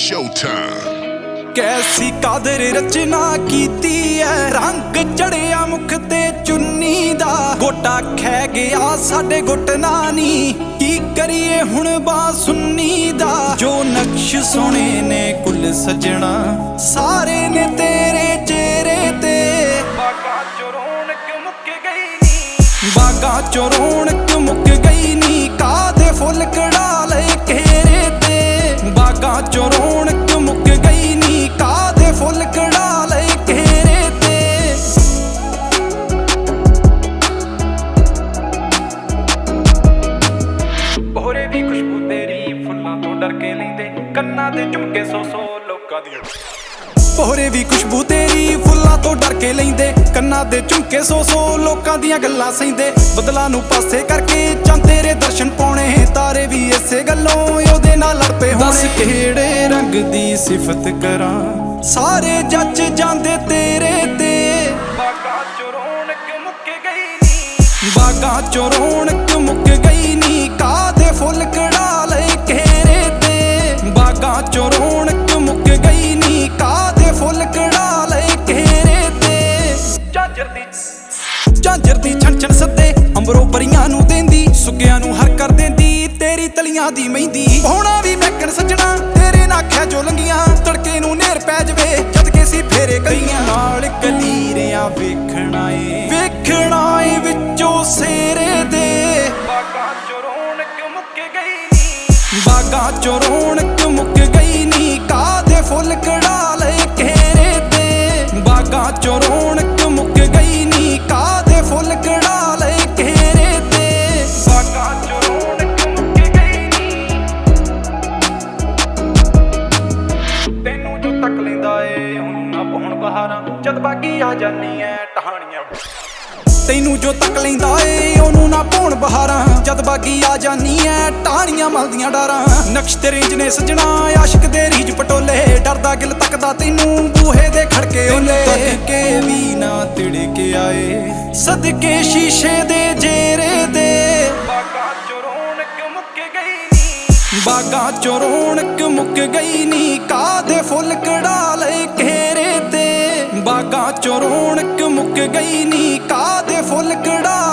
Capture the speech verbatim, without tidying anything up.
Showtime. कैसी कादर रचना कीती है, रंग चढ़िया मुख ते चुन्नी दा। गोटा खै गया साडे घुटना नी, की करिए हुण बासुन्नी दा। जो नक्श सोने ने कुल सजना, सारे ने तेरे चेहरे ते। बागां चों रौनक मुक गई नी, बागां चों रौनक मुक गई नी। कादे फुल कड़ा लए घेरे ते, बागां चों रौनक मुक गई नी। कादे फुल कड़ा लए घेरे ते। बोरे दी खुशबू तेरी फुल्लां तो डर के लैंदे, कन्नां ते झुमके सौ सौ लोकां दियां। बोरे दी खुशबू तेरी फुल्लां तो डर के लैंदे, कन्नां ते झुमके सौ सौ लोकां दियां गल्लां सहिंदे। बदलां नूं पासे करके चां तेरे दर्शन पाउणे, तारे भी इसे गल्लों ओहदे नाल लड़ पे होणे। दस किहड़े रंग दी सिफत करां, सारे जच जांदे तेरे ते। बागां चों रौनक मुक गई नी, बागां चों रौनक मुक गई नी। कादे फुल कड़ा लए घेरे ते, बागां चों रौनक मुक गई नी। कादे फुल कड़ा लए घेरे ते। झांजर दी झांजर दी छन छन सद्दे, अंबरों परियां नूं देंदी, सुग्गियां नूं हर कर देंदी तेरी तलियां दी मेहंदी। होना भी मैकन सजना तेरे नाखिया जो लंघियां, तड़के नूं नेर पै जवे जद के सी फेरे करियां। नाल कलीरियां वेखण आए वेखण आए विचों सेरे दे। बागां चों रौनक मुक गई नी, बागां चों रौनक मुक गई नी। कादे फुल कड़ा लए घेरे ते, बागां चों रौनक मुक गई नी। कादे फुल कड़ा लए घेरे ते, बागां चों रौनक मुक गई नी। तैनूं जो तक लैंदा ए हुण ना पौण बहारां, जद बागी आ जानी ऐ टहाणियां। तैनूं जो तक लैंदा ए ओनूं ना पौण बहारां, जद बागी आ जानी ऐ टहाणियां मलदियां डारां। नक्श तेरे इंज ने सजना आशिक दे रीज पटोले, डरदा गिल तकदा तैनूं बूहे दे खड़के ओले। तक के भी ना तिड़के आए सदके शीशे दे जेरे दे। बागां चों रौनक मुक गई नी, बागां चों रौनक मुक गई नी। कादे फुल कड़ा लए घेरे ते, बागां चों रौनक मुक गई नी। कादे फुल कड़ा